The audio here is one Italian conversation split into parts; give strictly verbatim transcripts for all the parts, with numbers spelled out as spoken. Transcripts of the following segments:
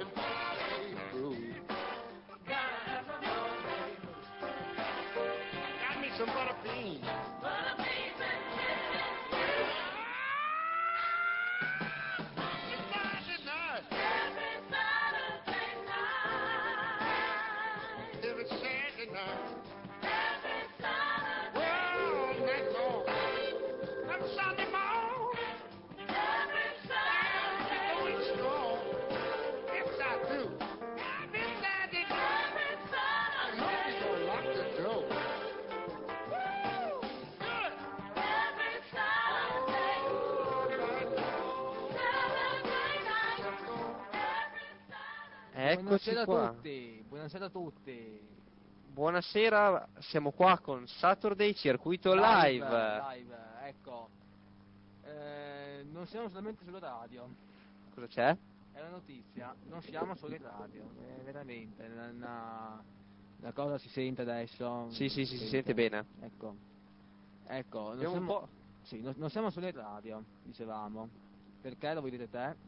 some Babe Ruth. Gotta have some more Babe Ruth. Got me some butter beans. Butter beans and chicken. It's Saturday night. Every Saturday night. Every Saturday night. Every Saturday. Well, all night long. Every Sunday morning. Every Saturday. Going strong. Yes, I do. Every Saturday. Every Saturday. I hope you don't lock the door. Eccoci Buonasera qua. a tutti, buonasera a tutti. Buonasera, siamo qua con Saturday Circuito Live. Live, ecco. Eh, non siamo solamente sulla radio. Cosa c'è? È una notizia, non siamo solo in radio, è veramente una, una cosa si sente adesso. Sì, sì, sì, si sente bene. Ecco. Ecco, non Abbiamo un siamo, po'. sì, non, non siamo solo in radio, dicevamo. Perché lo vuoi dire te?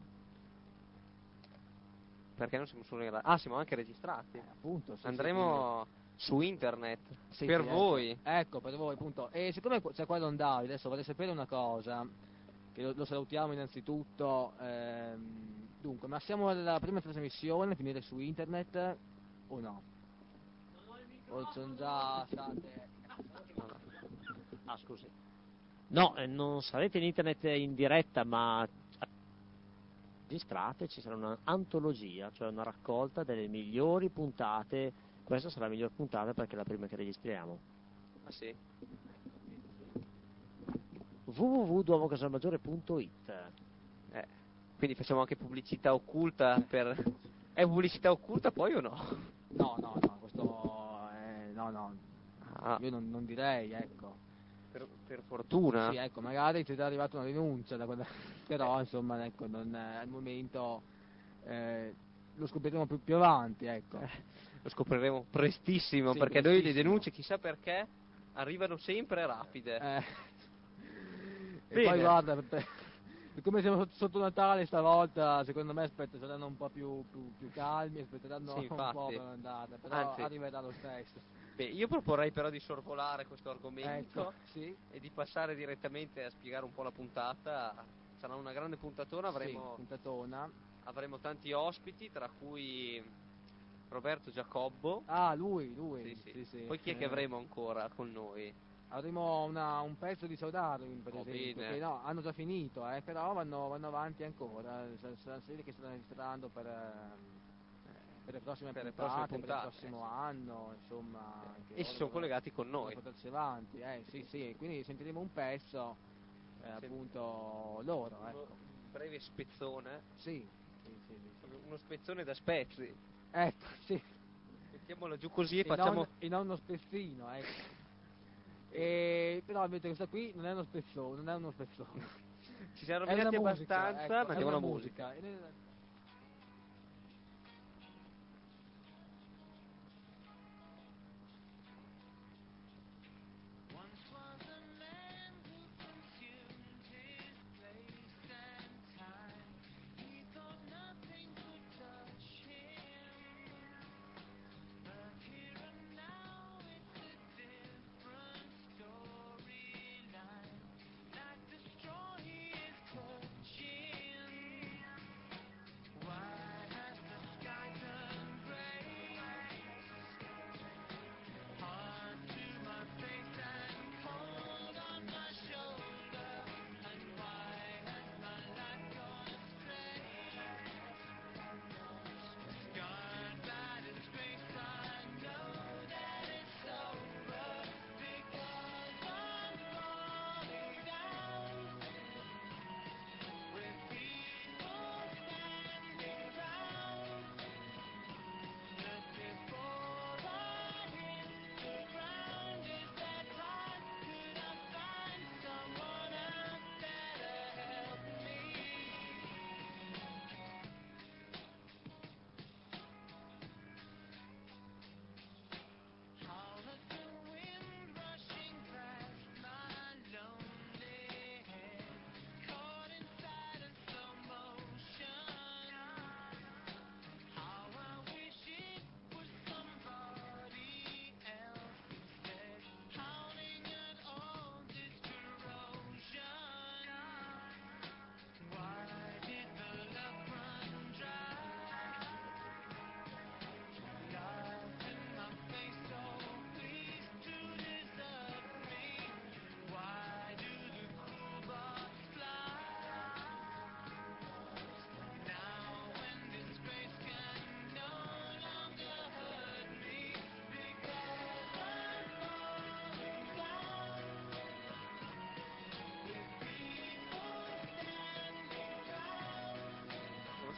Perché non siamo solo in radio? Ah, siamo anche registrati. Eh, appunto, sì, Andremo sì, su internet sì, per sì, voi. Ecco, ecco, per voi, appunto. E siccome c'è qua Don Davide, adesso vorrei sapere una cosa, che lo, lo salutiamo innanzitutto. Ehm, dunque, ma siamo alla prima trasmissione, finire su internet o no? O sono già state... Ah, scusi. No, eh, non sarete in internet in diretta, ma registrate, ci sarà un'antologia, cioè una raccolta delle migliori puntate. Questa sarà la miglior puntata perché è la prima che registriamo. Ah sì? w w w punto duomo casalmaggiore punto i t. Eh, quindi facciamo anche pubblicità occulta per... È pubblicità occulta poi o no? No, no, no, questo... Eh, no, no, Ah, io non, non direi, ecco. per, per fortuna. Sì, ecco, magari ti è già arrivata una denuncia, da quella... però insomma, ecco, non, eh, al momento eh, lo scopriremo più, più avanti, ecco. Eh, lo scopriremo prestissimo, Sì, perché noi le prestissimo. denunce, chissà perché, arrivano sempre rapide. Eh, e Bene. poi guarda, per, per come siamo sotto, sotto Natale stavolta, secondo me aspetta, saranno un po' più, più, più calmi, aspetteranno Sì, un infatti. po' per andare, però Anzi, arriverà lo stesso. Beh, io proporrei però di sorvolare questo argomento Ecco, sì. e di passare direttamente a spiegare un po' la puntata. Sarà una grande puntatona, avremo, Sì, puntatona. avremo tanti ospiti, tra cui Roberto Giacobbo. Ah, lui, lui. Sì, sì. Sì, sì. Poi chi è che Eh, avremo ancora con noi? Avremo una, un pezzo di Saudarwin, per Oh, esempio, bene. che no, hanno già finito, eh, però vanno, vanno avanti ancora, saranno serie che stanno registrando per, eh, per le prossime Per le puntate, prossime per il puntate, prossimo eh, sì. anno, insomma, che E si loro sono dovranno- collegati con dovranno noi. portarsi avanti, eh, sì, sì, quindi sentiremo un pezzo, eh, Sì. appunto, loro, Uno- ecco. un breve spezzone, Sì, sì, sì, sì, sì. uno spezzone da spezzi. Ecco, sì. Mettiamolo giù così e E facciamo... non, e non uno spezzino, ecco. E, però invece questa qui non è uno spezzone, non è uno spezzone. Ci siamo È una rovinati musica, abbastanza, ecco, è mettiamo una la musica. musica. E noi-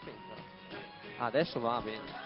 Aspetta. Ah, adesso va bene.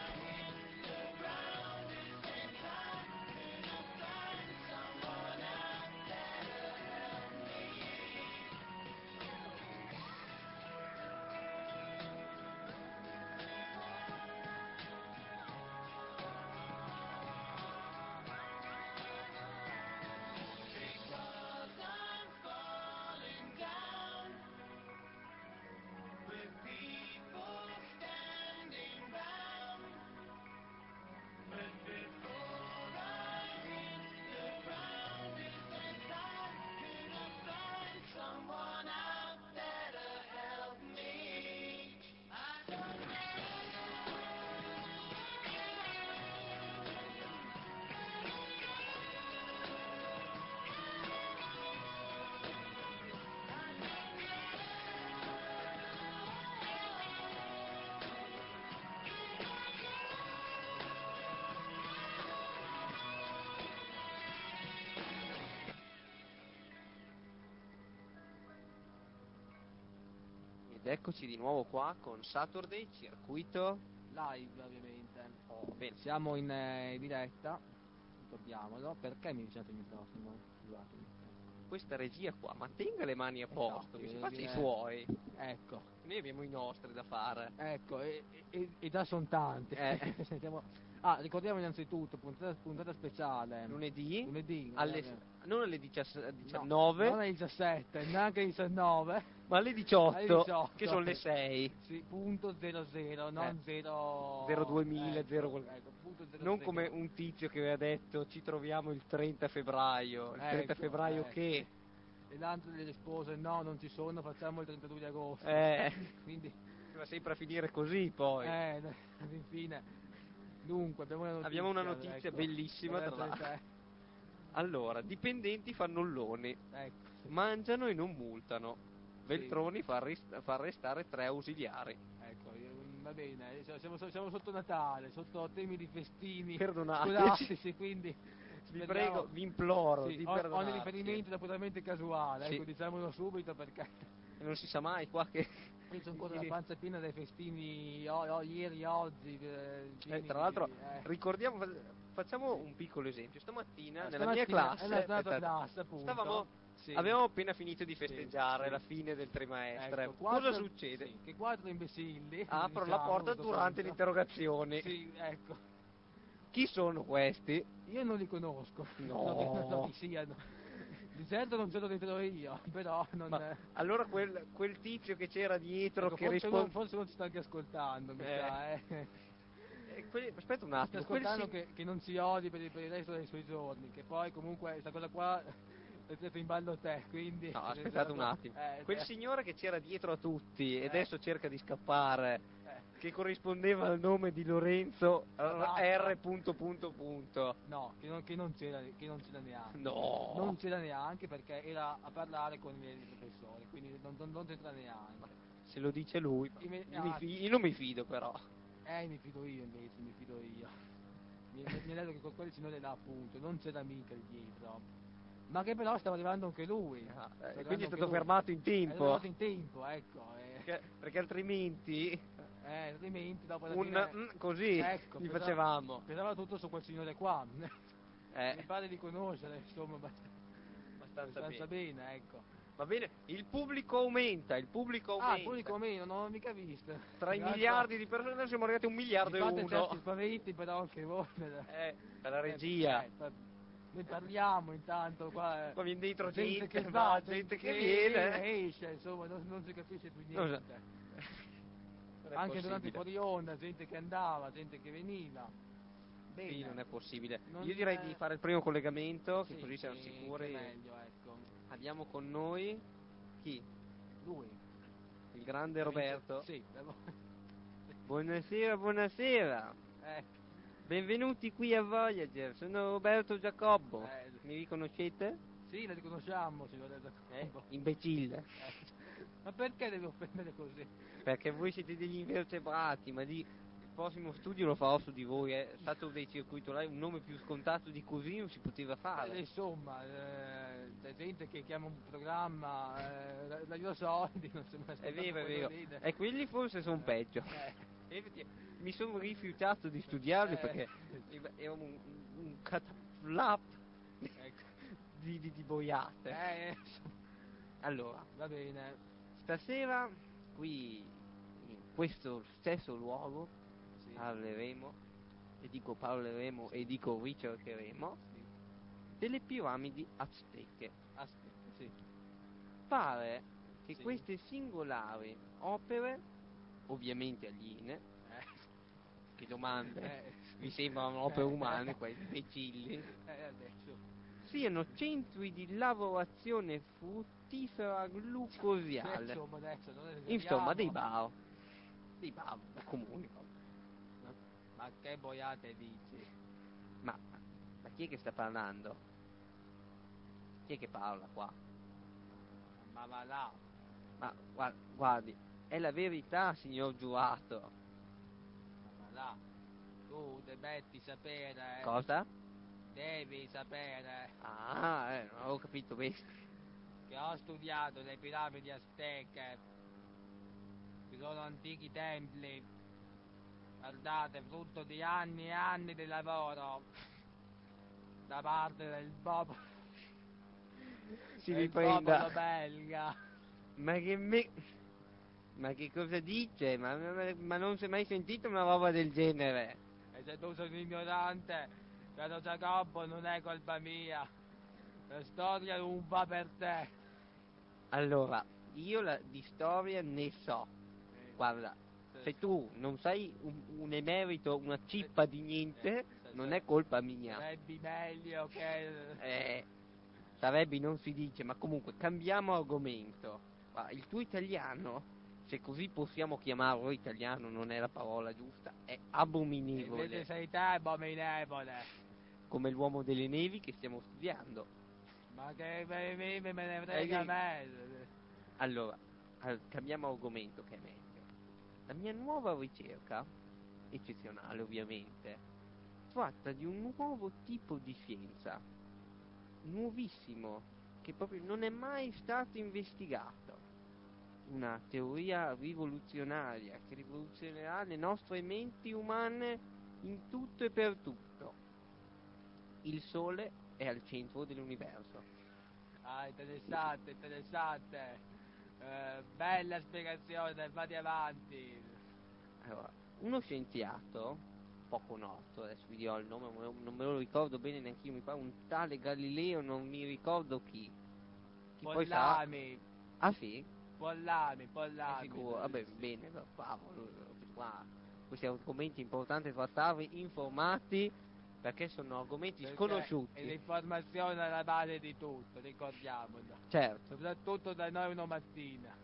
Ed eccoci di nuovo qua con Saturday, circuito live ovviamente. Oh, bene. Siamo in eh, diretta, ricordiamolo. Perché mi avvicinate il microfono? Scusatemi. Questa regia qua, ma tenga le mani a posto, Esatto, che si devo faccia i dire- suoi. Ecco, Noi abbiamo i nostri da fare. ecco, e, e, e già sono tanti. Eh. Sentiamo. Ah, ricordiamo innanzitutto, puntata, puntata speciale. Lunedì, Lunedì, alle, eh, non alle diciassette, no, diciannove, non alle diciassette, neanche alle diciannove. ma alle diciotto, Alle diciotto. che sono le sei. Sì, punto zero zero, non Eh. zero... zero duemila, ecco, zero quel- ecco, punto zero Non zero. come un tizio che aveva detto ci troviamo il trenta febbraio. Il trenta Ecco, febbraio ecco. che? E l'altro gli rispose no, non ci sono, facciamo il trentadue di agosto. Eh, Quindi, va sempre a finire così poi. eh, ad infine. Dunque, abbiamo una notizia. Abbiamo una notizia ecco, bellissima, per tra essere l'altro. Allora, dipendenti fannulloni, te. Ecco, sì. mangiano e non multano. Sì. Veltroni fa, arrest- fa arrestare tre ausiliari. Ecco, io- va bene, eh, siamo, siamo sotto Natale, sotto temi di festini Perdonateci. scolastici, quindi Vi speriamo- prego, vi imploro sì, di o- ogni perdonarci. riferimento è puramente casuale, Sì. ecco, diciamolo subito perché Non si sa mai qua che... io sono ancora la pancia piena dai festini o- o- ieri, oggi. eh, Eh, pieni tra l'altro, di- eh. ricordiamo, fa- facciamo un piccolo esempio. Stamattina, Ah, nella mia stamattina- classe, è la tua aspetta, classe, appunto. stavamo, Sì. avevamo appena finito di Sì, festeggiare sì. la fine del trimestre. Ecco, Cosa quattro- succede? sì, che quattro imbecilli Aprono diciamo, la porta a questo durante punto. l'interrogazione. Sì, ecco. Chi sono questi? Io non li conosco. No. Non so chi siano. Di certo non ce l'ho dentro io, però non... Ma allora quel, quel tizio che c'era dietro ecco, che forse, risponde... non, forse non ci sta anche ascoltando, mi Eh. sa, eh. Eh, quelli- Aspetta un Sta attimo, quel ascoltando si- che, che non si odi per il, per il resto dei suoi giorni, che poi comunque questa cosa qua l'hai preso in ballo te, quindi... No, aspettate un attimo. Eh, Quel eh, signore che c'era dietro a tutti e Eh. adesso cerca di scappare, eh. che corrispondeva al nome di Lorenzo Esatto. R. punto punto punto. No, che non, che non c'era, che non c'era neanche. No. Non c'era neanche perché era a parlare con i miei professori, quindi non, non, non c'entra neanche. Se lo dice lui, Io mi- io, mi ah. fi- io non mi fido però. Eh, mi fido io invece, mi fido io. Mi, mi, mi ha detto che con quel signore là appunto, non c'era mica lì dietro. Ma che però stava arrivando anche lui. Ah, Stava eh, arrivando quindi è anche stato lui. fermato in È tempo. arrivato in tempo, ecco. Eh, Perché, perché altrimenti eh, altrimenti dopo alla un fine... mm, così ecco, gli pesava- facevamo. Pesava tutto su quel signore qua. Eh, Mi pare di conoscere, insomma, abbastanza, abbastanza abbastanza bene. bene, ecco. Va bene, il pubblico aumenta, il pubblico aumenta. Ah, il pubblico meno, non l'ho mica visto. Tra i Tra l'altro, miliardi di persone adesso siamo arrivati a un miliardo mi e fate uno. certi spaventi, però anche voi. Eh, per la regia. Eh, per- noi parliamo intanto qua. eh, Qua viene dentro gente, che va, va, gente che viene viene. e esce, insomma, non, non si capisce più Non niente. Non è Anche durante il possibile. fuori onda, gente che andava, gente che veniva. Bene. Sì, non è possibile. Non Io direi è- di fare il primo collegamento, che Sì, così siamo sì, sicuri. che è meglio, ecco. Abbiamo con noi chi? Lui. Il grande Roberto. Sì, devo- Buonasera, buonasera. eh, Benvenuti qui a Voyager. Sono Roberto Giacobbo. Eh. Mi riconoscete? sì, la riconosciamo, signore Eh? Giacobbo. Imbecille. Eh, Ma perché deve offendere così? Perché voi siete degli invertebrati, ma di... il prossimo studio lo farò su di voi, è stato dei circuito live, un nome più scontato di così non si poteva Eh, fare. insomma, eh, c'è gente che chiama un programma, eh, da- dagli loro soldi, non si è mai È ascoltato vero, è quello vero. lì, de- E quelli forse sono peggio. Eh. E effettivamente mi sono rifiutato di studiarli Eh. perché era un, un cataflap Ecco. di, di, di boiate. Eh, insomma, Allora, va bene. stasera qui in questo stesso luogo Sì. parleremo, e dico parleremo e dico ricercheremo, Sì. delle piramidi azteche. Aspetta, sì. Pare che Sì. queste singolari opere, ovviamente aliene, Eh. che domande, Eh. mi sembrano opere umane, quei imbecilli, Eh, adesso. siano centri di lavorazione fruttifera glucosiale. Insomma, adesso non esageriamo. Insomma, dei bar. Dei bar comuni. Ma che boiate dici? Ma, ma chi è che sta parlando? Chi è che parla qua? Ma va là. Ma gua- guardi, è la verità, signor giurato. Ma va là. Tu devi sapere. Cosa? Devi sapere Ah, eh, non avevo capito bene. che ho studiato le piramidi azteche. Ci sono antichi templi. Guardate, frutto di anni e anni di lavoro da parte del popolo. Si del riprenda. popolo belga. Ma che me... Ma che cosa dice? Ma, ma- ma non si è mai sentito una roba del genere? E se tu sei un ignorante, caro Giacobbo, non è colpa mia. La storia non va per te. Allora, io la, di storia ne so. Guarda, se tu non sei un, un emerito, una cippa di niente, non è colpa mia. Sarebbe meglio che... Eh, sarebbe non si dice, ma comunque cambiamo argomento. Guarda, il tuo italiano, se così possiamo chiamarlo italiano, non è la parola giusta, è Invece abominevole, sei te abominevole. come l'uomo delle nevi che stiamo studiando. Ma che me, me, me me ne frega Eh, me. Allora, al- cambiamo argomento che è meglio. La mia nuova ricerca, eccezionale ovviamente, tratta di un nuovo tipo di scienza, nuovissimo, che proprio non è mai stato investigato. Una teoria rivoluzionaria che rivoluzionerà le nostre menti umane in tutto e per tutto. Il Sole è al centro dell'universo. Ah, interessante, interessante. Eh, bella spiegazione, vadi avanti. Allora, uno scienziato, poco noto, adesso vi dirò il nome, ma non me lo ricordo bene neanche io, mi pare un tale Galileo, non mi ricordo chi. Chi poi sarà... Pollami, Ah sì? Pollami, È Pollami. sicuro? Vabbè, bene, bravo. Qua, questi argomenti importanti trattarli informati, perché sono argomenti Perché sconosciuti. è l'informazione alla base di tutto, ricordiamolo. Certo, Soprattutto da noi una mattina.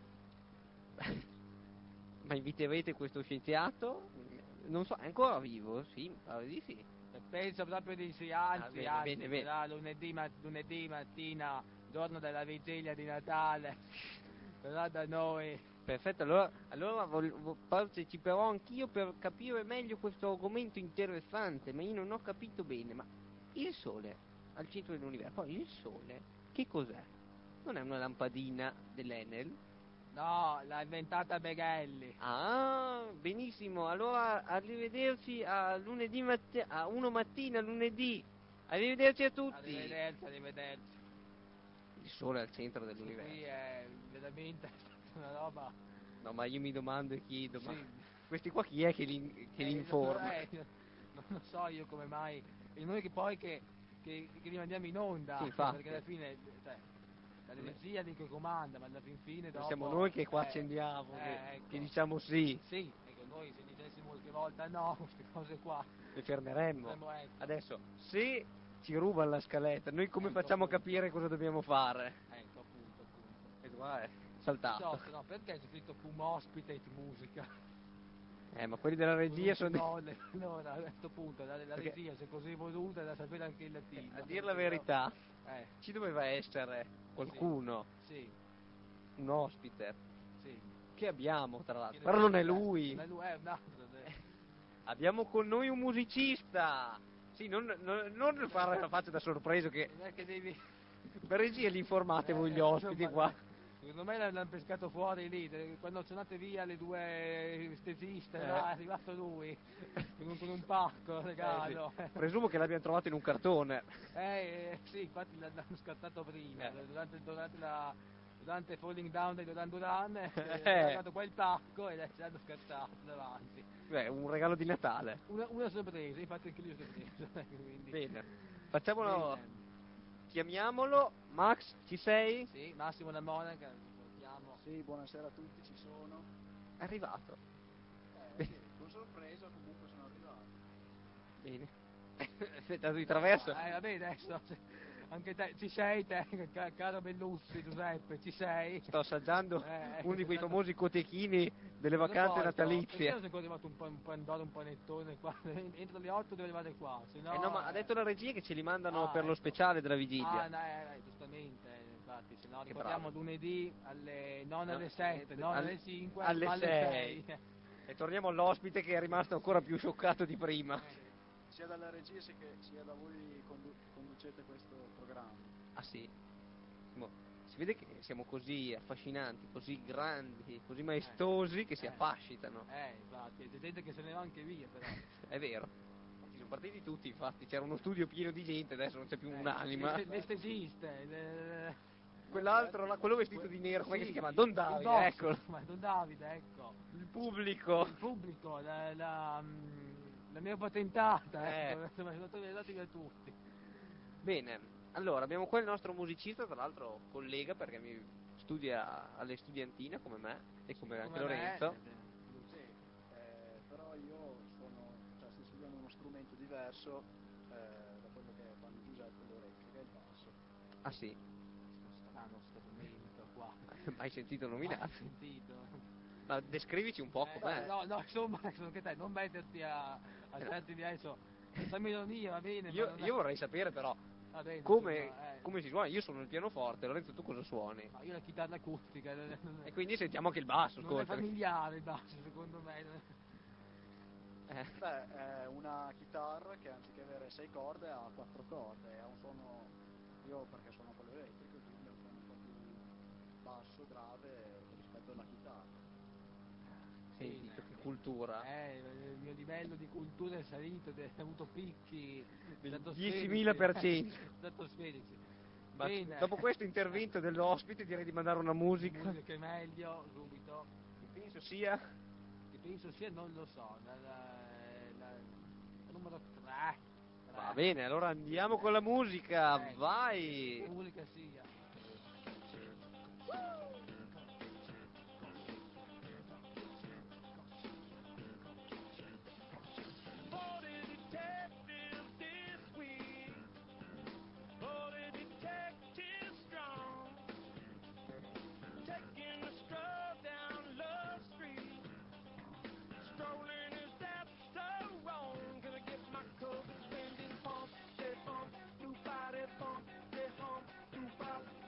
ma inviterete questo scienziato? Non so, è ancora vivo? Sì, mi pare di sì. E penso proprio di sì, anzi, Ah, bene, anzi, bene, bene. sarà lunedì, ma- lunedì mattina, giorno della vigilia di Natale, verrà da noi. Perfetto, allora, allora vol- vo- parteciperò anch'io per capire meglio questo argomento interessante, ma io non ho capito bene, ma il Sole al centro dell'universo, poi il Sole, che cos'è? Non è una lampadina dell'Enel? No, l'ha inventata Beghelli. Ah, benissimo, allora arrivederci a lunedì mattina, a uno mattina, lunedì, arrivederci a tutti. Arrivederci, arrivederci. Il Sole al centro Sì, dell'universo. qui è veramente una roba... No, ma io mi domando e chiedo, ma Sì. questi qua chi è che li, che li Eh, informa? eh, non lo so io come mai. E noi che poi che, che, che li mandiamo in onda, Sì, infatti. perché alla fine, cioè, la regia di che comanda, ma alla fin fine dopo... Siamo noi che qua eh, accendiamo, eh, che, ecco. che diciamo sì, Sì, ecco, noi se dicessimo qualche volta no, queste cose qua. le fermeremmo. Potremmo, ecco. Adesso, se ci rubano la scaletta, noi come Ecco, facciamo a appunto. capire cosa dobbiamo fare? Ecco, appunto, appunto. E qua è Non saltato. so, se no, perché c'è scritto Pum Hospitate Musica? Eh, ma quelli della regia sono... Nolle. Allora, a questo punto, la, la Perché- regia, se così voluta, da sapere anche il latino. A dire la perché verità, no- Eh, ci doveva essere qualcuno, sì, un ospite, sì. che abbiamo tra l'altro, Chi però non è è? lui. Non è lui, è un altro. eh. Abbiamo con noi un musicista. Sì, non, non, non fare la faccia da sorpreso che... Non è che devi... Per regia li informate voi gli Eh, ospiti insomma, qua. Secondo me l'hanno pescato fuori lì, de- quando sono andate via le due stesiste, Eh. là, è arrivato lui con un, con un pacco, regalo. Eh, sì. Presumo che l'abbiano trovato in un cartone. Eh, eh, sì, infatti l'hanno scattato prima, Eh. durante, durante la durante Falling Down dei Duran Duran, eh, Eh. è arrivato poi il pacco e ce l'hanno scattato davanti. Beh, un regalo di Natale. Una, una sorpresa, infatti anche lui è sorpreso. Quindi. Bene. Facciamolo. Bene. Chiamiamolo. Max, ci sei? Sì, Massimo La Monaca, salutiamo. Sì, buonasera a tutti, ci sono. È arrivato. Eh, sì, con sorpresa comunque sono arrivato. Bene. Aspetta, di traverso. Eh, vabbè, adesso anche te, ci sei te, ca- caro Bellussi, Giuseppe, ci sei? Sto assaggiando Eh, uno di quei sto- famosi cotechini delle A vacanze proposito, natalizie. perché non è ancora arrivato un, po', un pandoro, un panettone qua? Entro le otto deve arrivare qua, se no... Eh no, ma ha detto la regia che ce li mandano Ah, per lo ecco. speciale della vigilia. Ah, no, eh, eh, giustamente, eh, infatti, se no Che ricordiamo bravo. lunedì alle, non No, alle sette, eh, non alle- alle cinque, alle ma alle sei. sei. E torniamo all'ospite che è rimasto ancora più scioccato di prima. Sia dalla regia sia, che, sia da voi condu- conducete questo programma. Ah sì? Mo, si vede che siamo così affascinanti, così grandi, così maestosi che si Eh. affascitano. Eh, infatti, c'è gente che se ne va anche via, però. È vero. Ci sono partiti tutti, infatti, c'era uno studio pieno di gente, adesso non c'è più Eh, un'anima. l'est- L'estesiste, le- Quell'altro, là, quello vestito di nero, come sì, si chiama? Don il Davide, boss, eccolo. ma Don Davide, ecco. Il pubblico. Il pubblico, la, la, mm, la neopatentata, Eh. ecco, insomma, sono andati via tutti. Bene, allora abbiamo qua il nostro musicista, tra l'altro collega perché mi studia alle studiantine come me e come, anche Come me, Lorenzo. eh, Sì, eh, però io sono, cioè sto studiando uno strumento diverso eh, da quello che fanno Giuseppe e Lorenzo, che è il basso. Ah sì, questo strano strumento qua. mai sentito Mai nominare? sentito. Ma descrivici un po' Eh, com'è. no, no, insomma, anche te, non metterti a, a certi di adesso, fammi ironia, va bene, ma Io, non è- io vorrei sapere però va bene, come, insomma, eh. come si suona. Io suono il pianoforte, Lorenzo tu cosa suoni? Ma io la chitarra acustica, non è, non è- E quindi sentiamo anche il basso, non è ascolta. familiare il basso, secondo me. non è- Eh, Beh, è una chitarra che anziché avere sei corde ha quattro corde, ha un suono, io perché suono quello elettrico, quindi ha un suono un po' più basso, grave rispetto alla chitarra. senti, Bene. che cultura. Eh, il mio livello di cultura è salito, ho avuto picchi Del stratosferici. diecimila per cento. Stratosferici. Ma Bene. dopo questo intervento dell'ospite direi di mandare una musica. Musica è meglio, subito. Che penso sia Che penso sia, non lo so, la, la, la- la numero tre. Va bene, allora andiamo con la musica, Che vai! musica sia. For the detective this week, for the detective strong, taking a stroll down Love Street, strolling is that so wrong? Gonna get my coat, bending pump, they pump, new body pump, they hump, new body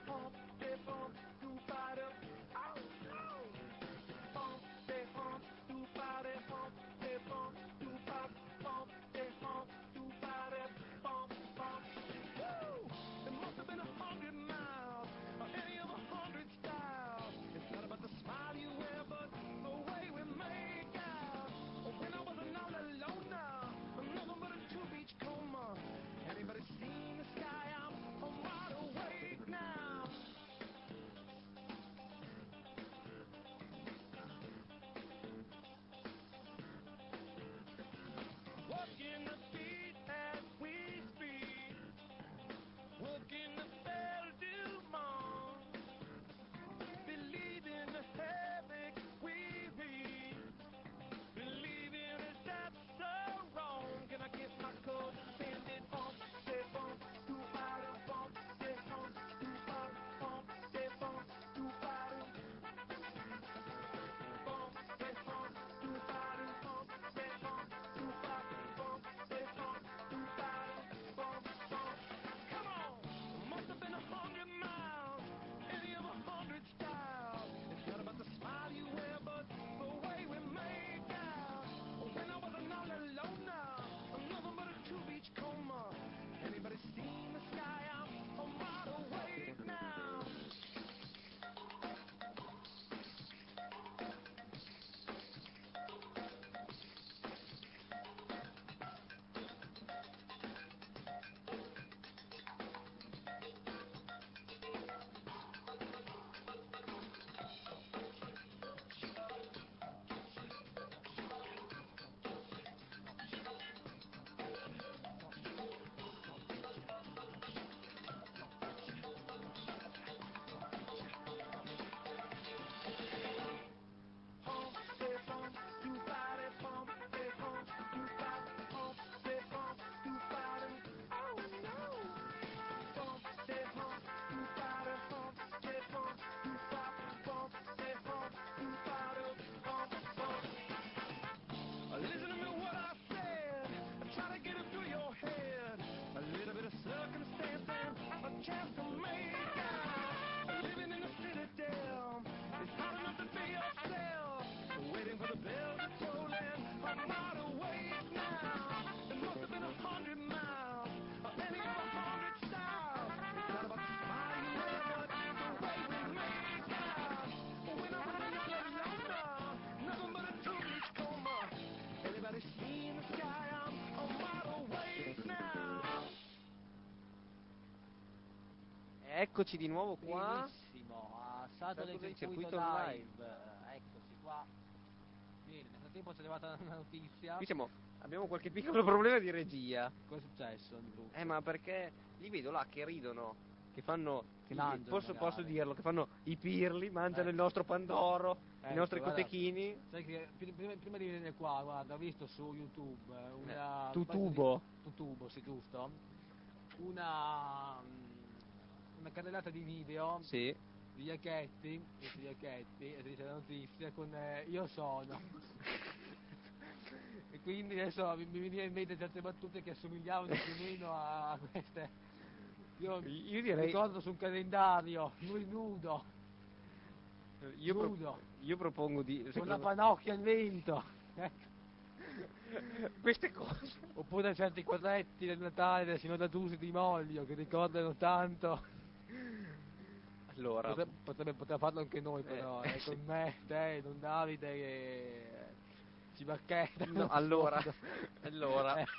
eccoci di nuovo qua. Benissimo, a Saturday Saturday Circuito Circuito Live. Live. Eccoci qua. Bene, nel frattempo ci è arrivata una notizia. Qui siamo, abbiamo qualche piccolo problema di regia. Cosa è successo di brutto? Eh, ma perché li vedo là che ridono, che fanno, Che i- mangiano, posso, magari. posso dirlo, che fanno i pirli, mangiano Eh. il nostro pandoro, i Ecco, nostri guarda, cotechini. Sai che pri- prima, prima di venire qua, guarda, ho visto su YouTube eh, una... Eh, Tutubo. Tutubo, sì, giusto? Una... mm, una carrellata di video Sì. di Iacchetti, questi Iacchetti, e dice la notizia con eh, io sono. E quindi adesso mi, mi veniva in mente certe battute che assomigliavano più o meno a queste. Io, Io direi- ricordo su un calendario, lui nudo, Io, pro- nudo, io propongo di... con la panocchia al vento. Ecco. Queste cose. Oppure certi quadretti del Natale del signor D'Atusi di Moglio che ricordano tanto. Allora, Potrebbe, potrebbe, potrà farlo anche noi però, Eh, eh, sì. con me, te, Don Davide che ci bacchetta. no, allora, allora, Eh.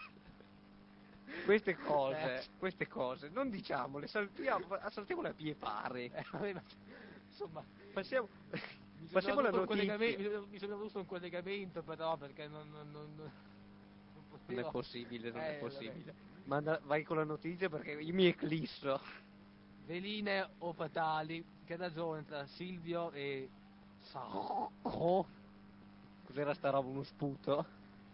queste cose, Eh. queste cose, non diciamole, saltiamo, saltiamole a pie pari. Eh, vabbè, ma, insomma, Passiamo, mi passiamo alla sembra giusto un notizia. collegamento, mi sembra giusto un collegamento però perché non, non, non, non Non potevo- è possibile, non è Eh, possibile. vabbè. Manda, vai con la notizia perché io mi eclisso. Veline o fatali, che ragione tra Silvio e Sacco, Cos'era sta roba, uno sputo?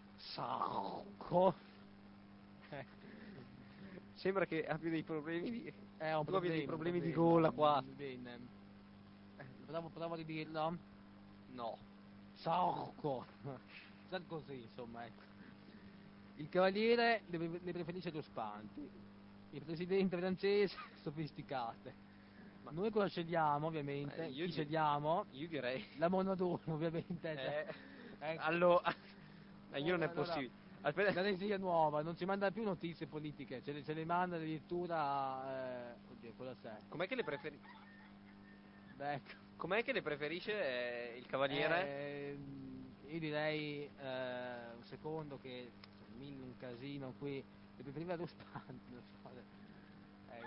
Sacco, eh, Sembra che abbia dei problemi di... è un tu abbia problema, dei problemi un di problema. gola qua. Bene, eh, provo, provo a ridirlo. No. Sacco, già così insomma, ecco. Il cavaliere le, le preferisce ruspanti, il presidente francese sofisticate. Ma noi cosa scegliamo ovviamente? Eh, io Chi di- scegliamo? Io direi... La monodoro ovviamente. cioè, Eh, ecco. allora... Ma io non è Allora, possibile. La Aspetta... regia nuova non ci manda più notizie politiche, ce le, ce le manda addirittura. Eh, oddio, cosa c'è? Com'è che le preferisce? Beh, ecco. Com'è che le preferisce eh, il cavaliere? Ehm, io direi eh, un secondo che c'è mille un casino qui. Le preferiva ruspanti, non so. Eh,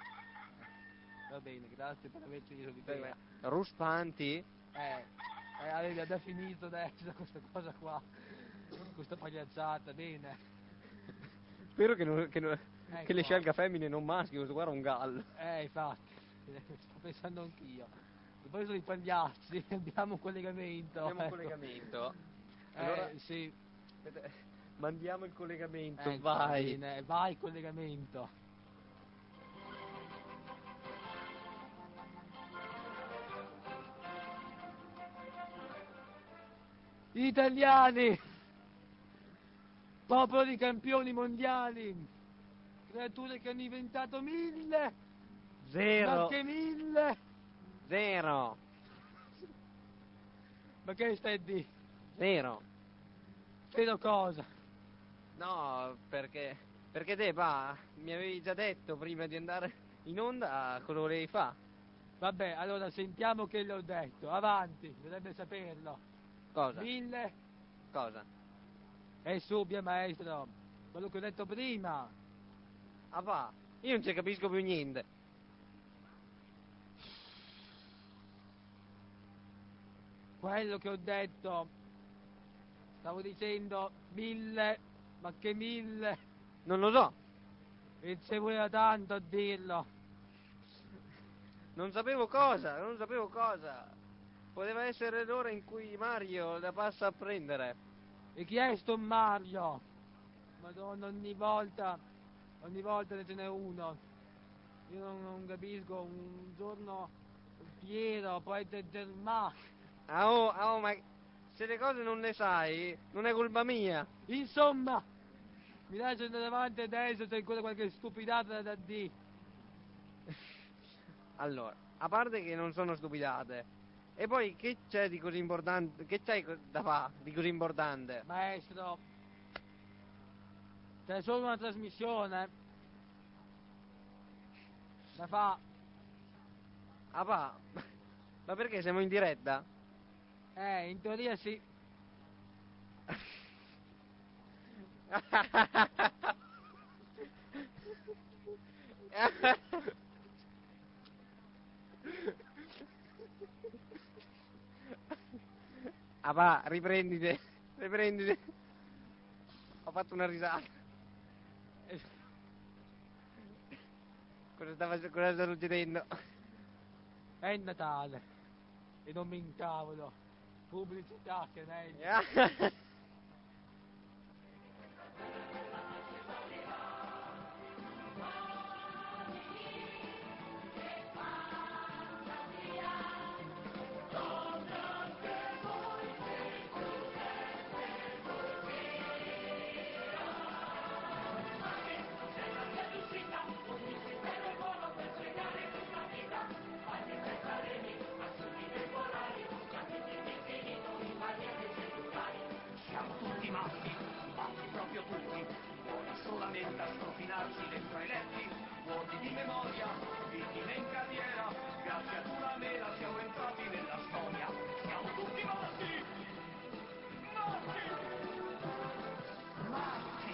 va bene, grazie per averci reso l'idea. Ruspanti? Eh, eh, avevi già finito adesso questa cosa qua, questa pagliacciata, bene. Spero che, non- che, non- che Ecco. le scelga femmine e non maschi, questo qua era un gallo. Eh, infatti, sto pensando anch'io. A proposito di pagliacci, abbiamo un collegamento. Abbiamo un ecco. collegamento. Eh, Allora, sì. aspetta, mandiamo il collegamento, Ecco, vai. bene, vai collegamento. Italiani, popolo di campioni mondiali, creature che hanno inventato mille, Zero. ma che mille, Zero. ma che stai di? Zero. Vedo cosa? No, perché... Perché te, va, mi avevi già detto prima di andare in onda cosa volevi fare. Vabbè, allora sentiamo che le ho detto, avanti, dovrebbe saperlo. Cosa? Mille, Cosa? e subia maestro, quello che ho detto prima. Ah va, io non ci capisco più niente. Quello che ho detto, stavo dicendo mille, ma che mille, Non lo so. e ci voleva tanto a dirlo. Non sapevo cosa, non sapevo cosa. Poteva essere l'ora in cui Mario la passa a prendere. E chi è sto Mario? Madonna, ogni volta, ogni volta ce n'è uno. Io non, non capisco, un giorno Piero, poi De Germà. Ah oh, ah oh, ma se le cose non le sai, non è colpa mia. Insomma, mi lascio andare avanti adesso, c'è ancora qualche stupidata da dire. Allora, a parte che non sono stupidate, e poi che c'è di così importante, che c'è da fare di così importante? Maestro, c'è solo una trasmissione. La fa, Ah va, ma perché siamo in diretta? eh, in teoria sì. Ah va, riprendite, riprendite. Ho fatto una risata. Cosa stava, cosa sta succedendo? È il Natale e non mi incavolo. Pubblicità che meglio. Siamo tutti matti, matti proprio tutti, buoni solamente a strofinarsi dentro ai letti, vuoti di memoria, vittime in carriera, grazie ad una mela siamo entrati nella storia. Siamo tutti matti, matti, matti.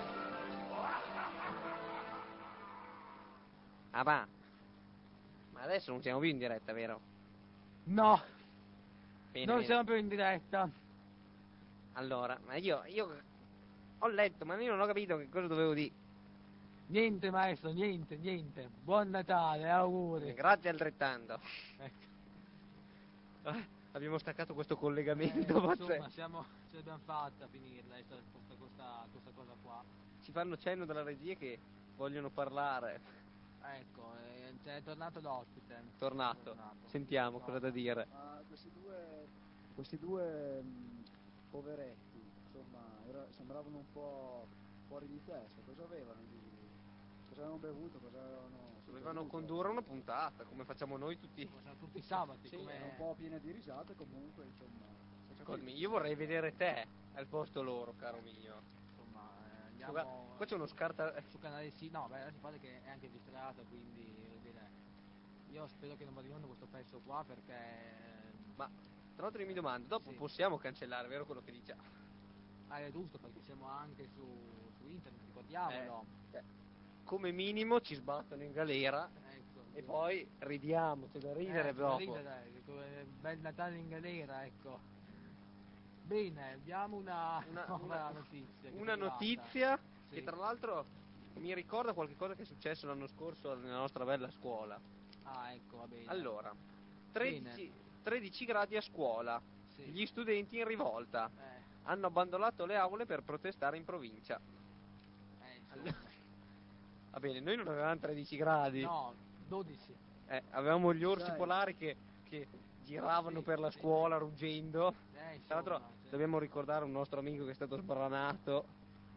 Ah va. Ma adesso non siamo più in diretta, vero? No, Bene, non bene. siamo più in diretta. Allora, ma io, io ho letto, ma io non ho capito che cosa dovevo dire. Niente maestro, niente, niente. Buon Natale, auguri. Grazie altrettanto. Ecco. Ah, abbiamo staccato questo Eh, collegamento. insomma, pazzesco. siamo, ce l'abbiamo fatta a finirla, questa, questa, questa, questa cosa qua. Ci fanno cenno dalla regia che vogliono parlare. Ecco, eh, è tornato l'ospite. Tornato. Sentiamo cosa da dire. Ma questi due, questi due mh, poveretti, insomma, era- sembravano un po' fuori di testa. Cosa avevano di... Cosa avevano bevuto? Cosa avevano... Dovevano bevuto? condurre una puntata, come facciamo noi tutti. Siamo tutti i sabati, Sì, come... era un po' piena di risate comunque, insomma. si è Ascoltami, capito. io vorrei vedere te al posto loro, caro mio. Insomma, eh, Guarda, andiamo... qua c'è uno scarta... Su canale sì, no, beh, adesso pare che è anche registrato, quindi voglio dire, io spero che non vada in onda questo pezzo qua perché... Ma tra l'altro io mi domando, dopo Sì. possiamo cancellare, vero quello che dice? Ah, è giusto perché siamo anche su, su internet, ricordiamolo. Eh, eh, come minimo ci sbattono in galera Ecco, e sì. poi ridiamo, c'è da ridere Eh, dopo. da ridere, come bel Natale in galera, ecco. Bene, abbiamo una, Una, nuova una- notizia. che è una arrivata. notizia Sì. che tra l'altro mi ricorda qualcosa che è successo l'anno scorso nella nostra bella scuola. Ah, ecco, va bene. Allora, Bene. tredici, tredici gradi a scuola, Sì. gli studenti in rivolta, Eh, hanno abbandonato le aule per protestare in provincia. eh, insomma. Allora, va bene, noi non avevamo tredici gradi, No, dodici. eh, avevamo gli orsi Sei. polari che, che giravano Sì, per la sì. scuola ruggendo. Eh, Tra l'altro insomma, sì. dobbiamo ricordare un nostro amico che è stato sbranato.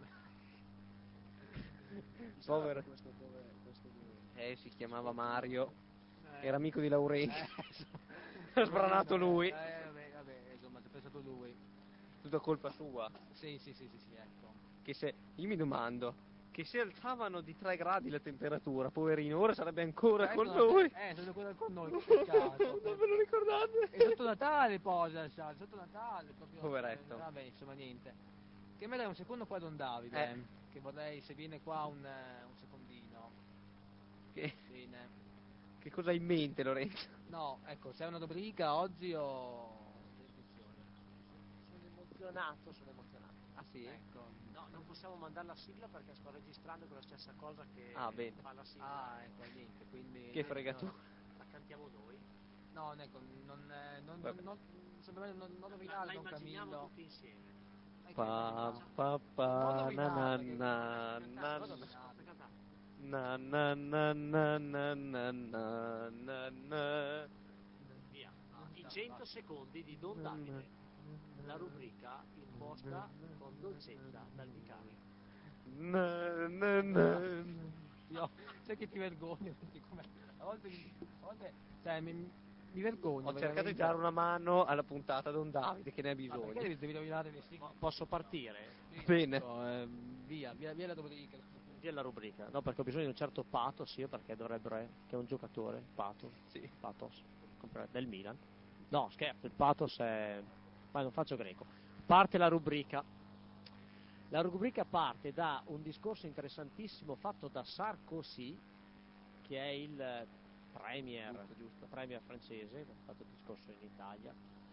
Chi sarà Povero. questo povero, questo due? Eh, si chiamava Mario, Eh, era amico di Laurenti. eh, Ha sbranato lui, Eh, vabbè, vabbè, insomma, ci ha pensato lui. tutta colpa sua. Sì, sì, sì, sì, sì, ecco. Che se, io mi domando, che se alzavano di tre gradi la temperatura, poverino, ora sarebbe ancora Eh, con sono- noi. Eh, sono ancora con noi, che peccato. Non ve lo ricordate? E sotto Natale poi, sa, sotto Natale proprio. Poveretto. eh, Vabbè, insomma, niente. Che me dai un secondo qua Don Davide, Eh. che vorrei, se viene qua un, eh, un secondino. Che, Bene. che cosa hai in mente, Lorenzo? No, ecco, c'è una rubrica oggi o... Descrizione. Sono emozionato, sono emozionato. Ah sì? Ecco. No, non possiamo mandare la sigla perché sto registrando con la stessa cosa che Ah, bene. fa la sigla. Ah, ecco, niente, quindi... Che no, fregatura. La cantiamo noi. No, ecco, non... eh, non, Vabbè. non, non, secondo me non, non La, rovinare la Don immaginiamo Camillo. tutti insieme. Ecco, Pa, immaginiamo. pa, pa, Non na, rovinare, na, perché- na, Cantate, na, non rovinare. Aspetta, canta. na, na, na, na, na, na, na, na, na. Via. I cento secondi di Don Davide. La rubrica imposta con dolcezza dal vicario. Na, na, na. Io, sai che ti vergogno, perché come, a volte, mi- a volte cioè, mi, mi vergogno. Ho cercato di veramente. dare una mano alla puntata Don Davide che ne ha Ma perché bisogno. devi, devi rovinare le sigle? Po- Posso partire? Bene. Ecco, eh, via, via, via la rubrica. Via la rubrica. No, perché ho bisogno di un certo pathos, io perché dovrebbero, eh, che è un giocatore, pathos, Sì. pathos, compre- del Milan. No, scherzo, il pathos è... ma non faccio greco. Parte la rubrica. La rubrica parte da un discorso interessantissimo fatto da Sarkozy, che è il premier, Giusto, giusto. premier francese, che ha fatto il discorso in Italia,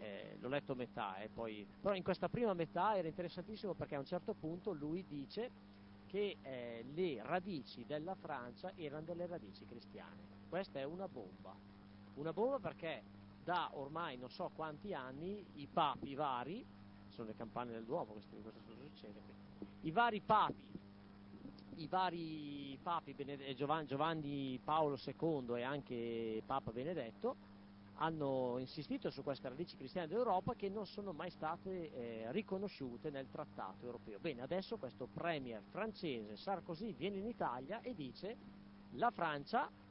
eh, l'ho letto metà, eh, poi... però in questa prima metà era interessantissimo perché a un certo punto lui dice che eh, le radici della Francia erano delle radici cristiane. Questa è una bomba, una bomba perché da ormai non so quanti anni i papi vari, sono le campane del Duomo, questo, cosa succede qui? I vari papi, i vari papi Bened- Giovanni, Giovanni Paolo secondo e anche Papa Benedetto hanno insistito su queste radici cristiane d'Europa che non sono mai state eh, riconosciute nel trattato europeo. Bene, adesso questo premier francese Sarkozy viene in Italia e dice la Francia eh,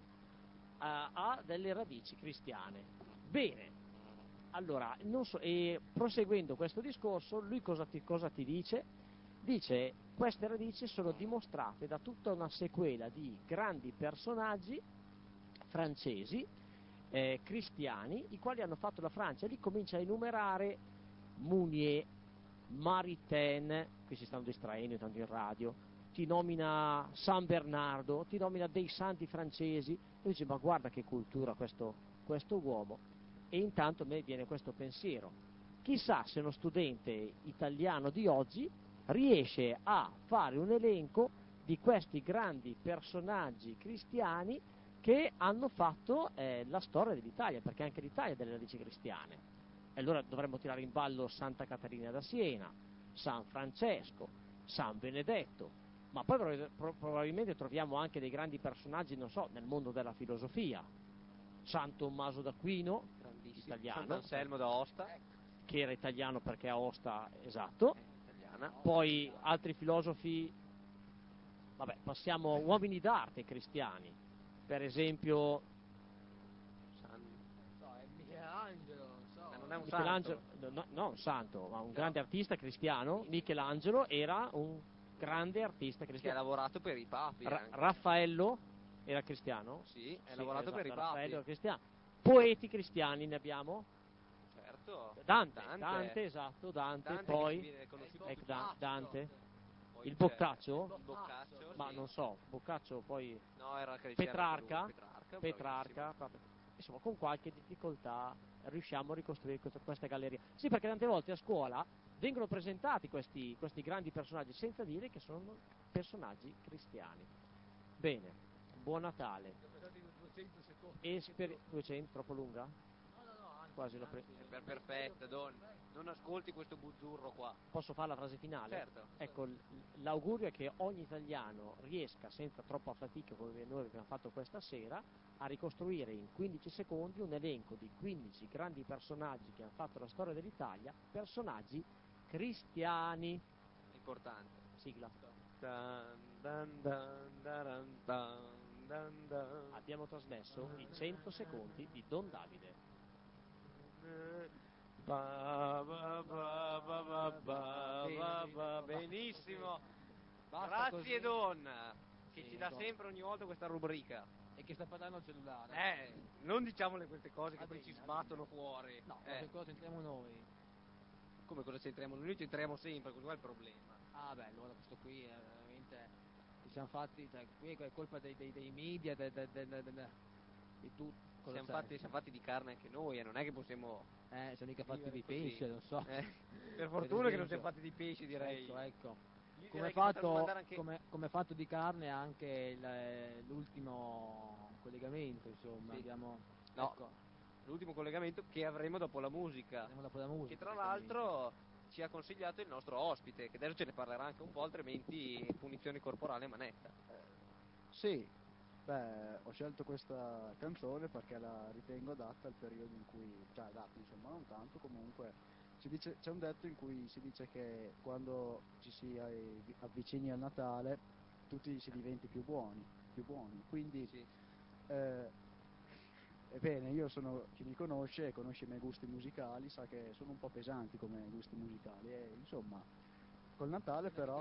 ha delle radici cristiane. Bene, allora, non so, e proseguendo questo discorso, lui cosa ti, cosa ti dice? Dice queste radici sono dimostrate da tutta una sequela di grandi personaggi francesi, eh, cristiani, i quali hanno fatto la Francia. E lì comincia a enumerare Mounier, Maritain, qui si stanno distraendo intanto in radio, ti nomina San Bernardo, ti nomina dei santi francesi, e dice ma guarda che cultura questo, questo uomo. E intanto a me viene questo pensiero, chissà se uno studente italiano di oggi riesce a fare un elenco di questi grandi personaggi cristiani che hanno fatto eh, la storia dell'Italia, perché anche l'Italia ha delle radici cristiane. E allora dovremmo tirare in ballo Santa Caterina da Siena, San Francesco, San Benedetto, ma poi prov- pro- probabilmente troviamo anche dei grandi personaggi, non so, nel mondo della filosofia. San Tommaso d'Aquino, italiano, Sant'Anselmo d'Aosta, che era italiano perché Aosta, esatto, italiana. poi altri filosofi, vabbè, passiamo uomini d'arte cristiani, per esempio San... So, è Michelangelo, non so. Ma non è un Michelangelo, santo. no, no, un santo, ma un grande artista cristiano. Michelangelo era un grande artista Che ha cristiano. lavorato per i papi Ra- anche. Raffaello era cristiano? Sì, ha Sì, lavorato esatto, per i Raffaello papi. era cristiano. Poeti cristiani ne abbiamo? Certo. Dante, Dante, Dante, esatto, Dante, Dante che poi si viene conosciuto ecco, tutti. Da- Dante, Poi il c'è Boccaccio, il Boccaccio, ma sì. non so, Boccaccio poi No, era cristiano Petrarca, anche lui, Petrarca, Petrarca, proprio. Insomma con qualche difficoltà riusciamo a ricostruire questa, questa galleria. Sì, perché tante volte a scuola vengono presentati questi, questi grandi personaggi senza dire che sono personaggi cristiani. Bene, buon Natale. Esper- duecento, troppo lunga? Quasi l'ho pre- È per perfetta, Don. Non ascolti questo buzzurro qua. Posso fare la frase finale? Certo. Ecco, l- l'augurio è che ogni italiano riesca, senza troppa fatica come noi abbiamo fatto questa sera, a ricostruire in quindici secondi un elenco di quindici grandi personaggi che hanno fatto la storia dell'Italia, personaggi cristiani. Importante. Sigla. Dun, dun, dun, dun, dun, dun, dun. Abbiamo trasmesso i cento secondi di Don Davide. Ba, ba, ba, ba, ba, ba, Bene, ba, bene, ba. basta Benissimo. Basta Grazie così. Don, che Sì, ci dà Don. sempre ogni volta questa rubrica. E che sta parlando al cellulare. Eh, non diciamole queste cose che Va poi bene, ci va sbattono bene. fuori. No, Eh, che cosa entriamo noi? come cosa c'entriamo? Noi c'entriamo sempre, questo qua è il problema. Ah beh, allora questo qui è veramente... Ci siamo fatti, cioè, qui è colpa dei, dei, dei media, de, de, de, de, de- di tutto. Cosa Siamo c'è? fatti, siamo fatti di carne anche noi e non è che possiamo... Eh, sono mica fatti vivere di così. pesce, non so. Eh, per fortuna che non esempio. siamo fatti di pesci, direi. Ecco, ecco. Io Come direi che potremmo fatto, mandare anche... come, come fatto di carne anche il, eh, l'ultimo collegamento, insomma. Sì. Abbiamo... No, Ecco, l'ultimo collegamento che avremo dopo la musica. andiamo dopo la musica. Che tra esattamente. l'altro ci ha consigliato il nostro ospite, che adesso ce ne parlerà anche un po', altrimenti punizione corporale a manetta. Sì, beh, ho scelto questa canzone perché la ritengo adatta al periodo in cui, cioè adatta insomma, non tanto, comunque si dice, c'è un detto in cui si dice che quando ci si eh, avvicini al Natale tutti si diventi più buoni, più buoni, quindi Sì. eh, ebbene io sono, chi mi conosce e conosce i miei gusti musicali sa che sono un po' pesanti come gusti musicali e insomma col Natale però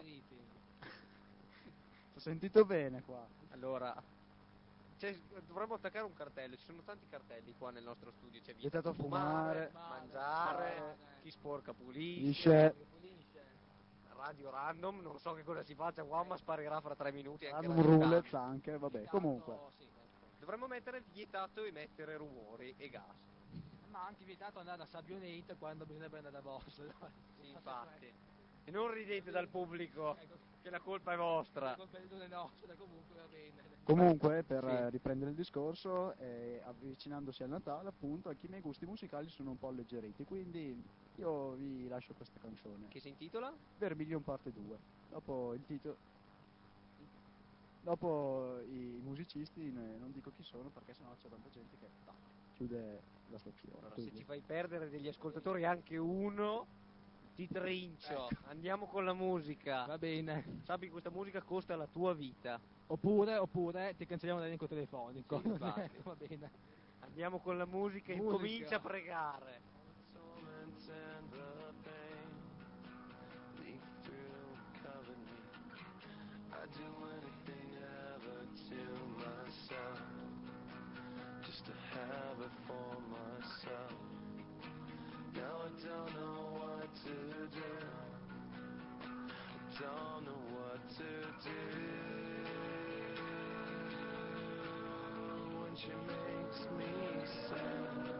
ho sentito bene qua. Allora, cioè, dovremmo attaccare un cartello, ci sono tanti cartelli qua nel nostro studio, c'è Vietato fumare, mangiare, fumare, chi sporca pulisce, Pulisce. radio random, non so che cosa si faccia qua, ma sparirà fra tre minuti anche random Radio roulette Cam. anche, vabbè, Vietato, comunque. sì, ecco. Dovremmo mettere vietato emettere rumori e gas. ma ha anche vietato andare da Sabbioneta quando bisognerebbe andare da Bosso. Sì, infatti. E non ridete dal pubblico, che la colpa è vostra. La colpa è delle nostre, comunque va bene. Comunque, per Sì. eh, riprendere il discorso, eh, avvicinandosi al Natale, appunto, anche i miei gusti musicali sono un po' alleggeriti, quindi io vi lascio questa canzone. Che si intitola? Vermilion parte due. Dopo il titolo... Dopo i musicisti ne- non dico chi sono perché sennò c'è tanta gente che tac, chiude la stazione. Allora, se quindi- ci fai perdere degli ascoltatori anche uno, ti trincio. Andiamo con la musica. Va bene. Sappi che questa musica costa la tua vita. Oppure, oppure ti cancelliamo dall'elenco telefonico. Sì, infatti. Va bene. Andiamo con la musica e Musica. comincia a pregare. I'd do anything ever to myself, just to have it for myself. Now I don't know what to do, I don't know what to do. When she makes me sad,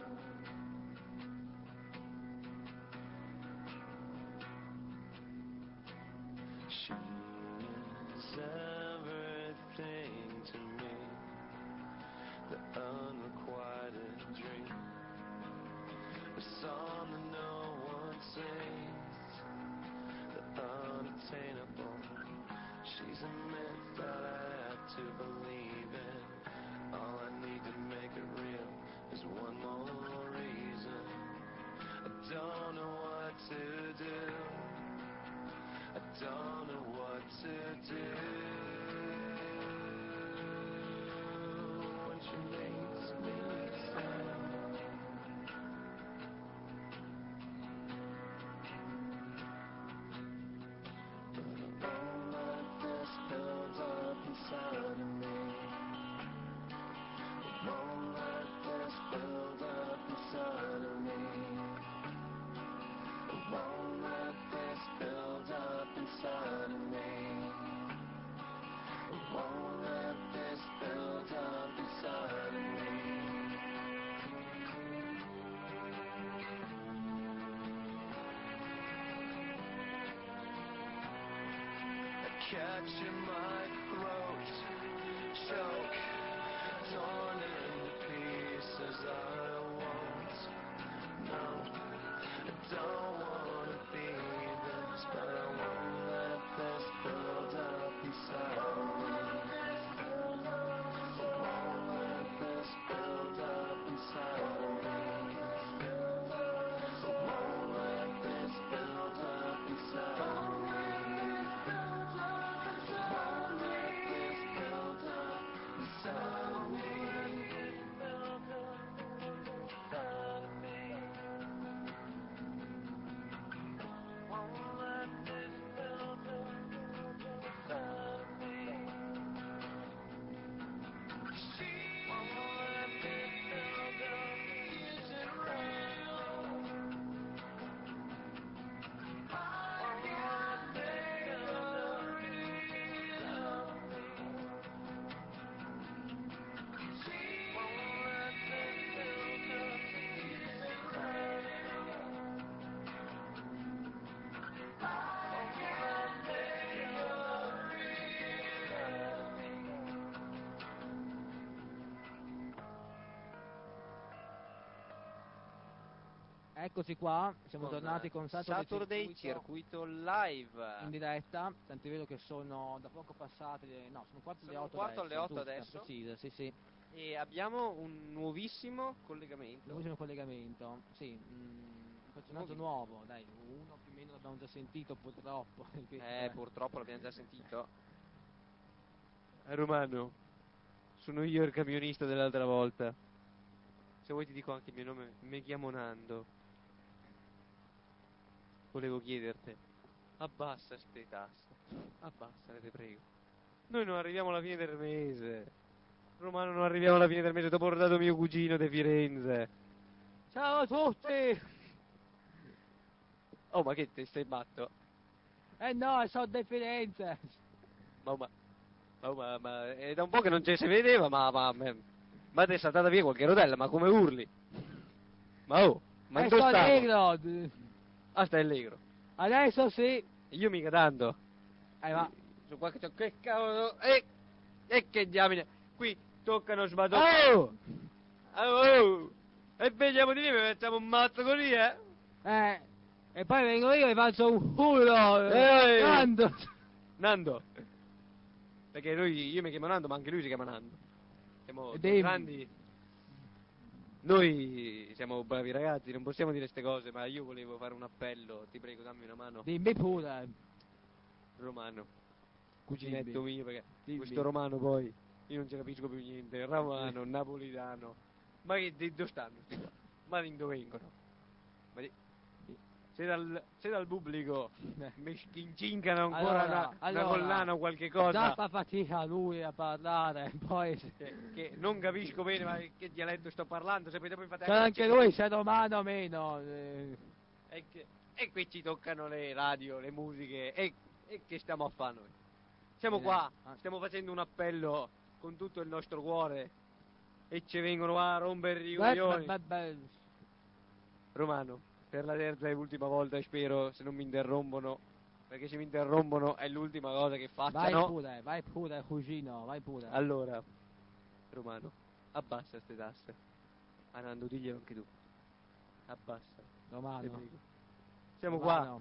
she's everything to me, the unrequited dream, a song that no one sings, the unattainable. She's a myth that I have to believe in. All I need to make it real is one more reason. I don't know what to do, I don't know what to do. When she makes me sad, but I won't let this build up inside of me. I won't let this build up inside of me. I won't let this build up inside of me. I won't let this build up inside of me. I catch in my throat, choke, torn into pieces. I won't, no, I don't wanna be this, but I won't let this build up inside of me. I won't let this build up inside of me. I won't let this build up inside of me. Eccoci qua, siamo Con, tornati eh, con Saturday, Saturday Circuito Circuito Live. in diretta, tant'è vero che sono da poco passate, le- no, sono quattro alle Sono un otto quarto adesso, alle otto giusto, adesso. precise, sì sì, E abbiamo un nuovissimo collegamento. l'ultimo collegamento, sì, mm, un personaggio Nuovissimo. nuovo, dai, uno più o meno l'abbiamo già sentito purtroppo. Eh, purtroppo l'abbiamo già sentito. Eh, Romano, sono io il camionista dell'altra volta. Se vuoi ti dico anche il mio nome, mi chiamo Nando. Volevo chiederti, abbassa ste tasse, abbassale, te prego. Noi non arriviamo alla fine del mese. Romano, non arriviamo alla fine del mese, dopo ho dato mio cugino di Firenze. Ciao a tutti! Oh, ma che te stai matto? Eh no, sono di Firenze! Ma, ma, ma, ma, ma è da un po' che non ci si vedeva, ma, ma, ma, ma ti è saltata via qualche rotella, ma come urli? Ma oh, ma Eh, dove sto stavo? allegro. d- Ah, stai allegro. Adesso sì. Io mica tanto. Eh, ma... Su qua che c'ho... Che cavolo... E, e che diamine. Qui toccano sbadò... Oh! Oh, oh. E vediamo di lì, mi facciamo un mazzo così, eh? Eh, e poi vengo io e faccio un culo. Ehi! Nando. Nando. Perché noi, io mi chiamo Nando, ma anche lui si chiama Nando. Siamo E due devi- grandi. Noi siamo bravi ragazzi, non possiamo dire queste cose, ma io volevo fare un appello, ti prego dammi una mano. Dimmi pure. Romano, cuginetto Dimmi. mio, perché Dimmi. questo romano poi, io non ci capisco più niente, romano, napolitano, ma che di- dove stanno sti qua? Ma di dove vengono? Ma di- se dal, se dal pubblico mi schincincano ancora Allora, una, allora, una collana o qualche cosa Già fa fatica lui a parlare, poi... che, che non capisco bene ma che dialetto sto parlando, se poi dopo mi fate C'è anche lui, se è romano o meno. eh. E, che- e qui ci toccano le radio, le musiche, e, e che stiamo a fare noi? Siamo Eh, qua, ah. stiamo facendo un appello con tutto il nostro cuore e ci vengono a rompere i Beh, coglioni. beh, beh, beh. Romano, per la terza e ultima volta spero, se non mi interrompono, perché se mi interrompono è l'ultima cosa che Vai facciano. pure, vai pure, cugino, vai pure. Allora, Romano, abbassa ste tasse. Anando, diglielo anche tu. Abbassa. Ti Romano. prego. Siamo qua. Romano.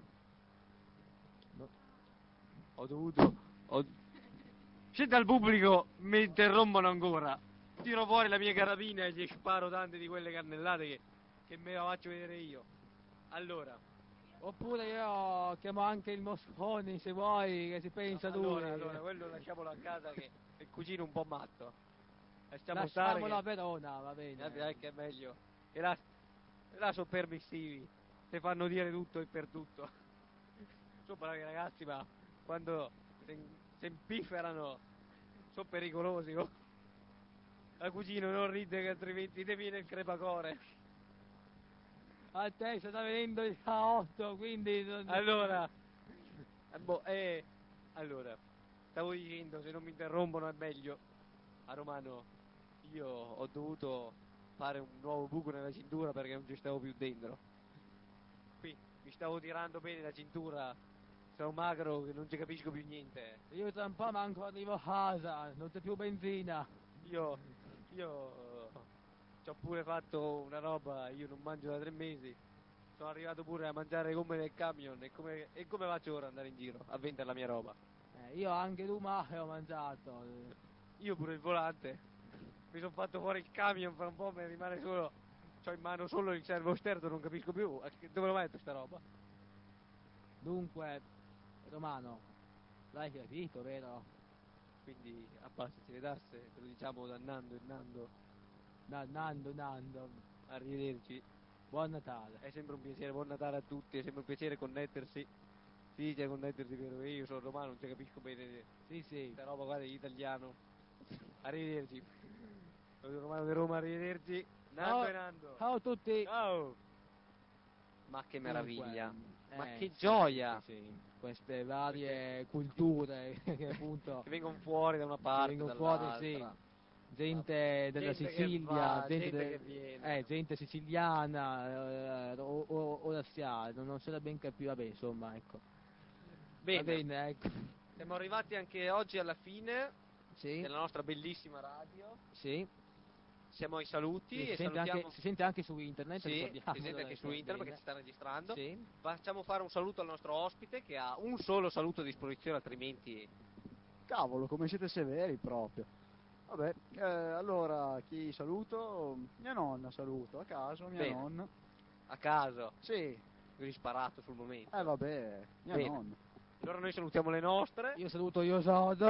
Ho dovuto... Ho... Se dal pubblico mi interrompono ancora, tiro fuori la mia carabina e gli sparo tante di quelle cannellate che, che me la faccio vedere io. Allora, Oppure io chiamo anche il Mosconi se vuoi, che si pensa allora, lui. allora, quello lasciamolo a casa che è il cugino un po' matto. Lasciamo stare Lasciamolo a che... Verona, va bene. Eh, dai, che è meglio. E là, e là sono permissivi, ti fanno dire tutto e per tutto. Sono bravi ragazzi, ma quando si si impifferano sono pericolosi. Oh. La cugino non ride che altrimenti ti viene il crepacore. A te sta venendo il K otto, quindi... non- Allora, eh, boh, eh, allora, stavo dicendo, se non mi interrompono è meglio. A Romano, io ho dovuto fare un nuovo buco nella cintura perché non ci stavo più dentro. Qui mi stavo tirando bene la cintura, sono magro che non ci capisco più niente. Io tra un po' manco arrivo a casa, non c'è più benzina. Io, io ci ho pure fatto una roba, io non mangio da tre mesi, sono arrivato pure a mangiare le gomme del camion e come, e come faccio ora ad andare in giro a vendere la mia roba? Eh, io anche lumare ho mangiato. Io pure il volante, mi sono fatto fuori il camion, fra un po' mi rimane solo, c'ho in mano solo il servosterzo, non capisco più, a che- dove lo metto sta roba? Dunque, Romano, l'hai capito, vero? Quindi abbassati le tasse, te lo diciamo da Nando e Nando, Na- Nando, Nando, arrivederci, buon Natale. è sempre un piacere, buon Natale a tutti, è sempre un piacere connettersi, si dice connettersi vero, io sono romano, non ci capisco bene Sì, sì. questa roba qua dell'italiano, arrivederci, sono romano di Roma, arrivederci, Nando Ciao. e Nando, Ciao a tutti. ciao! Ma che meraviglia, Dunque, ma eh, che sì, gioia! sì, sì. Queste varie culture che appunto Che vengono fuori da una parte, vengono fuori, dall'altra. sì. Gente della Gente che Sicilia, va, gente, gente de- che viene. eh, gente siciliana, eh, o, o, o razziale, non, non se la ben capire, vabbè, insomma, ecco. Bene, Va bene, ecco. siamo arrivati anche oggi alla fine Sì, della nostra bellissima radio. sì. Siamo ai saluti Si e sente, salutiamo. anche, si sente anche su internet, Sì, si ricordiamolo, sente anche ecco, su internet bene. perché si sta registrando. Sì. Facciamo fare un saluto al nostro ospite che ha un solo saluto a disposizione, altrimenti Cavolo, come siete severi proprio. Vabbè, eh, allora chi saluto? Mia nonna saluto, a caso, mia Bene. nonna. a caso, Sì, così sparato sul momento. eh vabbè, mia Bene. nonna. Allora noi salutiamo le nostre. Io saluto io Sodo.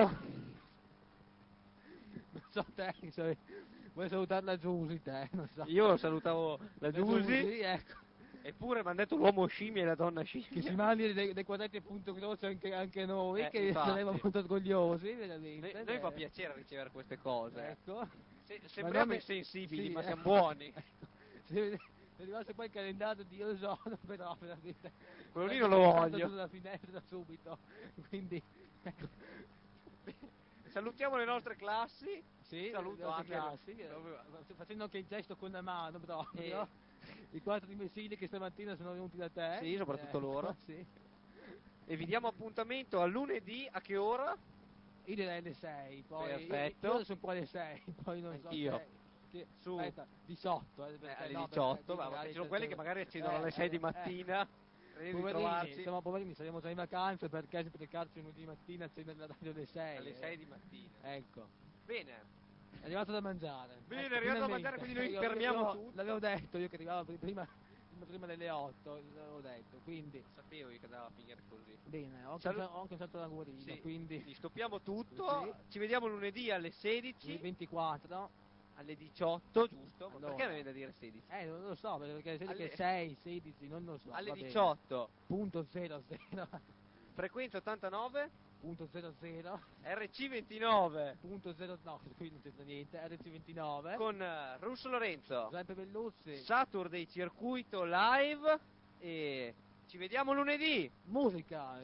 Non so te, se vuoi salutare la Giusy te, non so. Io salutavo la Giusy, ecco. eppure mi hanno detto l'uomo scimmia e la donna scimmia. Che si mandi dei, dei quadretti appunto grossi anche, anche noi, Eh, che infatti. saremo molto orgogliosi, veramente. Noi, noi eh. fa piacere ricevere queste cose. Ecco. Se- Ma sembriamo non- insensibili, sì, ma eh. siamo buoni. Se se arrivasse poi il calendario di io sono, però veramente. Quello lì non lo voglio. sulla finestra subito, quindi. Ecco. Salutiamo le nostre classi. Sì, Saluto le anche classi, eh, dove- facendo anche il gesto con la mano proprio. Eh, i quattro imbecilli che stamattina sono venuti da te. Sì, soprattutto Eh, loro. Sì. E vi diamo appuntamento a lunedì, a che ora? Io direi alle sei, poi Perfetto. io, io sono qua alle sei, poi non Anch'io. so se, che, Su. aspetta, diciotto, eh, Eh, perché alle no, diciotto, perché ma magari ci sono c'è- quelli che magari accedono eh, alle sei di eh, mattina. eh. Credi di Poverini, trovarci siamo poverini, saremo già in vacanza perché sprecarci lunedì mattina a accendere la radio alle sei. alle eh. sei di mattina. Ecco, Bene. è arrivato da mangiare. Bene, Ecco, è arrivato da finalmente. mangiare, quindi noi Io- fermiamo io- tutto. L'avevo detto io che arrivavo pri- prima, prima, prima delle otto, l'avevo detto, quindi... Sapevo che andava a finire così. Bene, ho Salu- cancellato, ho cancellato l'angurino, Sì, quindi... stoppiamo tutto. Sì. Ci vediamo lunedì alle sedici, ventiquattro. alle diciotto, giusto? Ma Allora. perché mi viene da dire sedici? Eh, non lo so, perché se Alle- che sei, sedici, non lo so. alle va bene. diciotto, Punto zero zero, frequenza ottantanove, punto zero zero, R C ventinove, punto zero, no, qui non c'entra niente, R C ventinove, con eh, Russo Lorenzo, Giuseppe Belluzzi, Saturday Circuito Live, e ci vediamo lunedì. musica.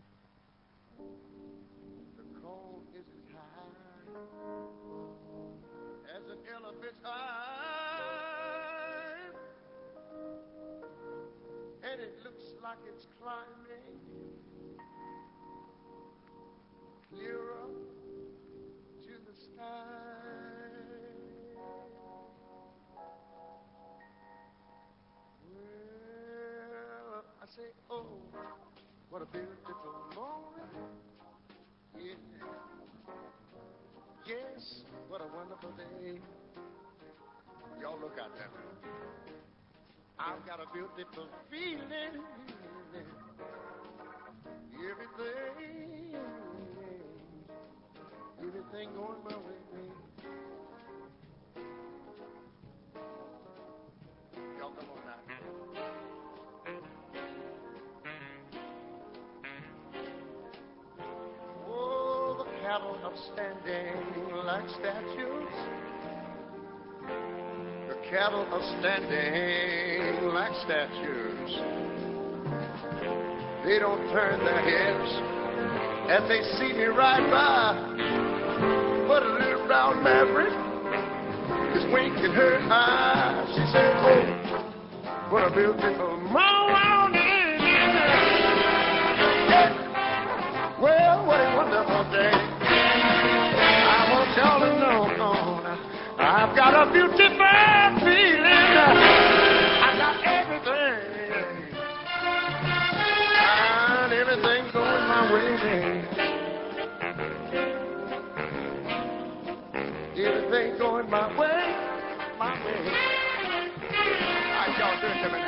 The cold is as high as an elephant's eye, and it looks like it's climbing clearer to the sky. Well, I say, oh, what a beautiful morning. Yeah. Yes, what a wonderful day. Y'all look out there. I've got a beautiful feeling. Everything, everything going my way. Y'all come on now. Oh, the cattle are standing like statues. The cattle are standing like statues. They don't turn their heads as they see me ride by. But a little brown maverick is winking her eye. She said, oh, what a beautiful morning. Yeah. Well, what a wonderful day. I want y'all to know, I've got a beautiful feeling. I got everything. And everything's going my way. Everything's going my way, my way. How y'all doing,